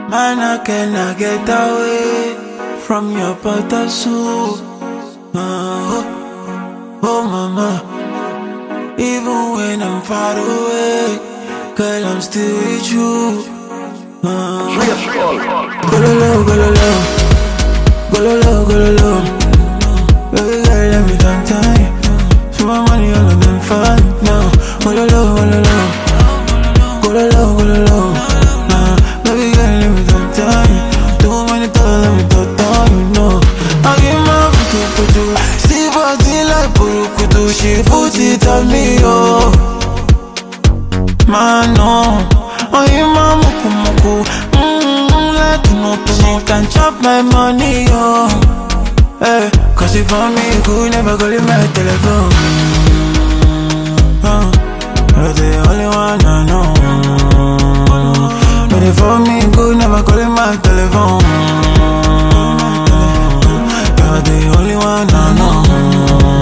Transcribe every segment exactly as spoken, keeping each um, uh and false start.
Man, I cannot get away from your butter soup. Oh, oh, mama. Even when I'm far away, girl, I'm still with you. Oh. Go lo lo, go lo lo, go lo lo, go lo lo. Baby girl, let me time time. So my money all of them fine now. Go lo lo, go lo lo, go lo lo, go lo lo. Nah, baby girl, let me time time. Too many times, let me talk down, you know. I give my putu putu, see body like purukutu. She put it on me, oh. Man, no. Oh, you my muku muku. Mmm, like you know, you know, can chop my money, oh. Hey, cause if for me, you could never call in my telephone. Oh, you're the only one I know. But if for me, you could never call in my telephone. You're the only one I know.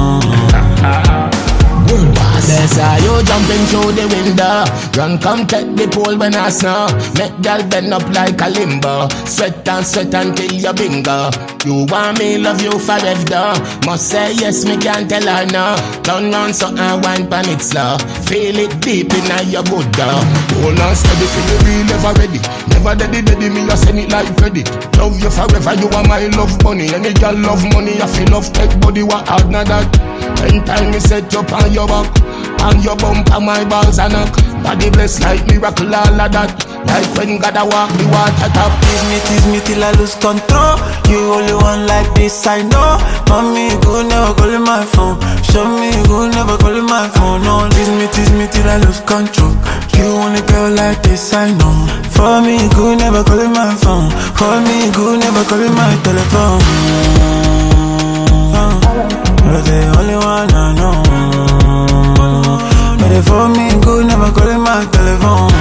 That's how you jumping through the window. Run, come take the pole when I snow. Make girl bend up like a limbo. Sweat and sweat until you bingo. You want me, love you forever. Must say yes, me can't tell her no. Turn round so I wine pan it slow. Feel it deep in your good girl. Hold on steady, feel the real, never ready. Never daddy, daddy, me I send it like credit. Love you forever, you are my love money. Any girl love money, I feel love take body, what hard not that. Anytime me set up on your back, on your bump and my balls and knock. Body blessed like miracle, all of that. Like when God a walk the water top. Tease me, tease me till I lose control. You only one like this, I know. Mommy, you could never call in my phone. Show me, you could never call in my phone. No, tease me, tease me till I lose control. You only girl like this, I know. For me, you could never call in my phone. For me, you could never call in my telephone. Oh, you're the only one I know. But if for me, you could never call in my telephone.